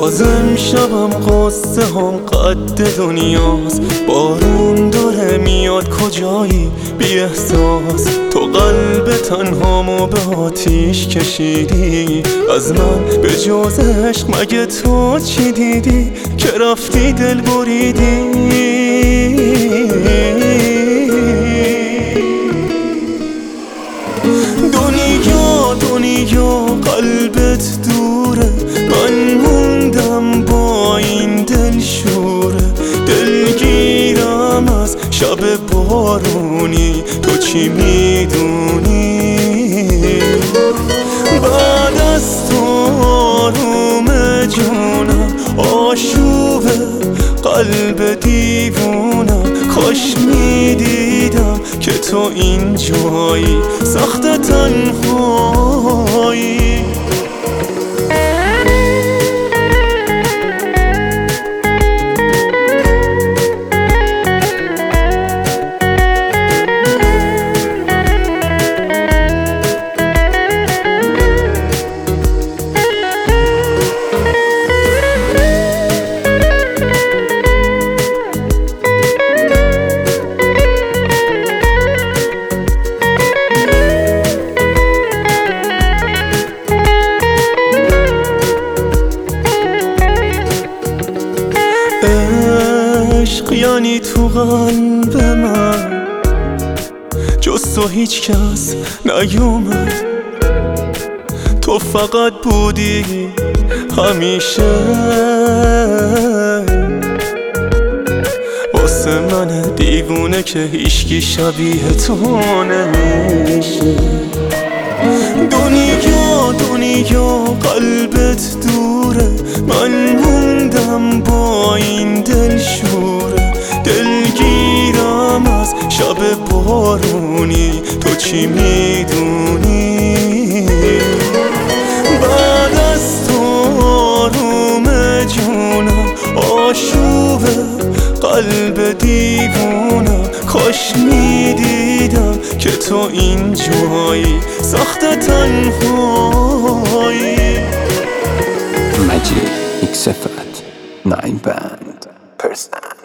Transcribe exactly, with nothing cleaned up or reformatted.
بازم شبم قصه هم قد دنیاست. بارون داره میاد کجایی بی احساس، تو قلب تنهامو به آتیش کشیدی. از من به جز عشق مگه تو چی دیدی که رفتی دل بریدی؟ دنیا دنیا قلبت دوره، من موندم با این دل شوره. دلگیرم از شب بارونی، تو چی میدونی؟ بعد از تو آروم جونم آشوبه قلب دیوونم. کاش میدیدم که تو اینجایی سخت تنهایی. عشق یعنی تو قلب من جز تو هیچ کس نیومد. تو فقط بودی همیشه واسه من دیوونه که هیچکی شبیه تو نمیشه. دنیا دنیا قلبت دوره، من موندم با این دل شوره. دلگیرم از شب بارونی، تو چی میدونی؟ بعد از تو آروم جونم آشوبه قلب دیوونم. کاش میدیدم که تو اینجایی سخت تنهایی. مجید ایکس افت ناین بند پرسن